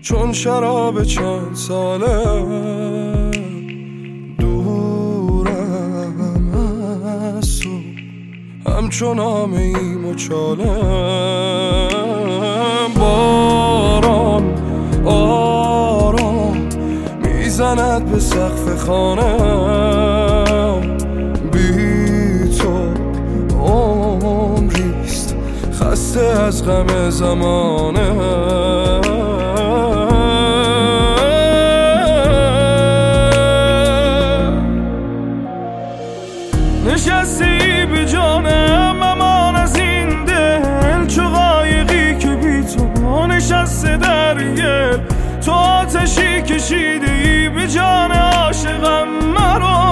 چون شراب چند ساله دورم از تو، همچون آمه ای مچاله. باران آرام میزند به سقف خانه، بی تو عمریست خسته از غم زمانه. نشستی به جانم امان از این دل، چو قایقی که بی تو نشسته در گل. تو آتشی کشیده ای به جان عاشقم مرا،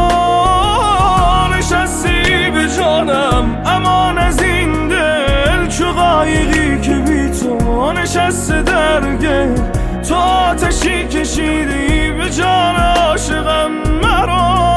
نشستی به جانم امان از این دل، چو قایقی که بی تو نشسته در گل. تو آتشی کشیده ای به جان عاشقم مرا.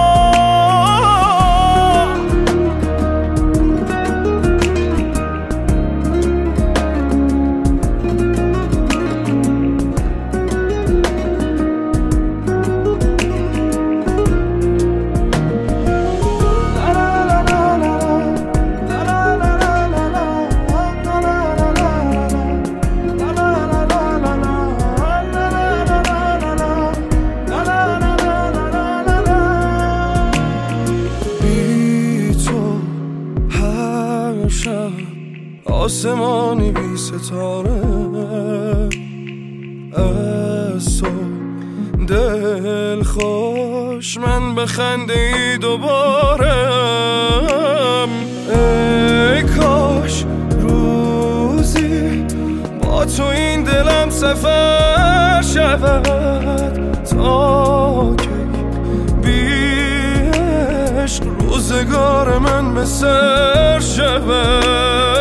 آسمانی بی ستاره از تو دل خوش، من بخنده ای دوباره. ای کاش روزی با تو این دلم سفر شود، تا که بی عشق روزگار من به سر شود.